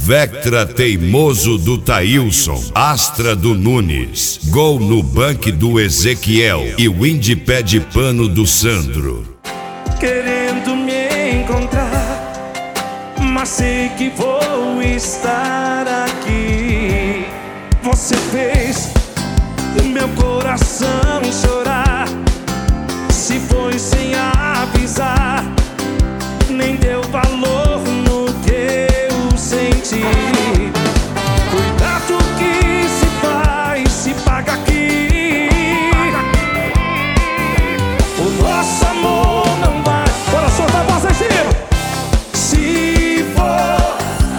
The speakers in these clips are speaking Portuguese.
Vectra teimoso do Thailson, Astra do Nunes, Gol no Bank do Ezequiel e Windy Pé de Pano do Sandro. Querendo me encontrar, mas sei que vou estar aqui. Você fez meu coração chorar, se foi sem avisar, nem deu valor no que eu senti. Cuidado que se faz, se paga aqui. O nosso amor não vai. Bora soltar a voz em cima. Se for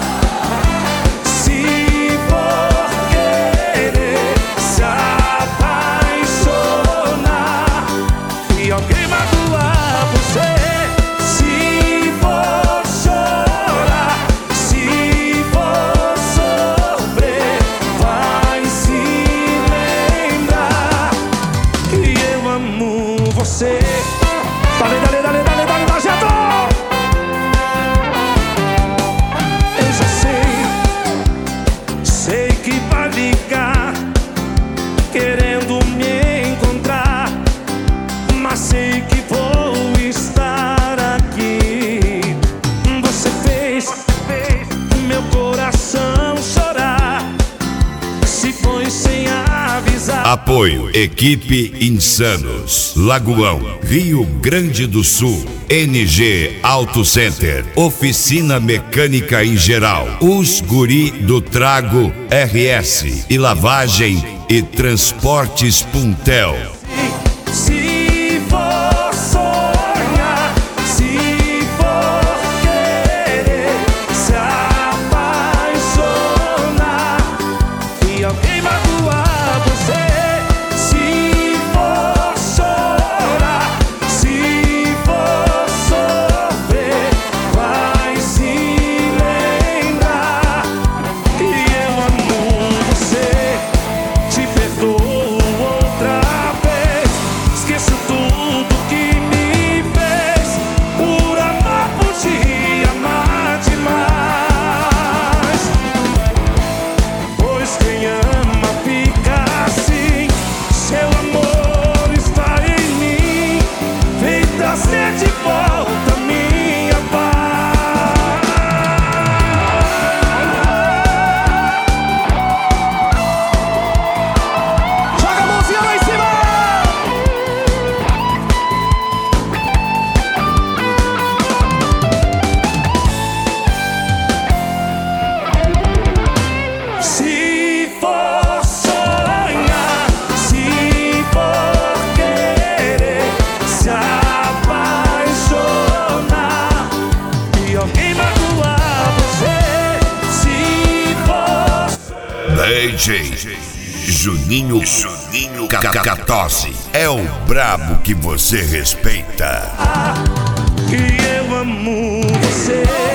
querer se apaixonar e alguém magoar você, se for chorar, se for sofrer, vai se lembrar que eu amo você. Dale, dale, dale, dale, dale, Nojento! Eu já sei que vai ligar, querendo me encontrar, mas sei que vou estar aqui. Você fez meu coração chorar, se foi sem avisar. Apoio Equipe Insanos, Lagoão, Rio Grande do Sul, NG Auto Center, Oficina Mecânica em Geral, Os Guri do Trago RS e Lavagem e Transportes Puntel. Se for sonhar, se for querer se apaixonar e alguém magoar você, se for chorar, se for sofrer, vai se lembrar que eu amo você. Te perdoo outra vez, esqueço tudo que me fez, por amar por ti, amar demais. Pois quem ama fica assim, seu amor está em mim, vem trazer de volta minha paz. Joga a mãozinha lá em cima! Se for sonhar, se for querer se apaixonar e alguém magoar você, se for DJ Juninho Cacatose é o brabo que você respeita. que eu amo você.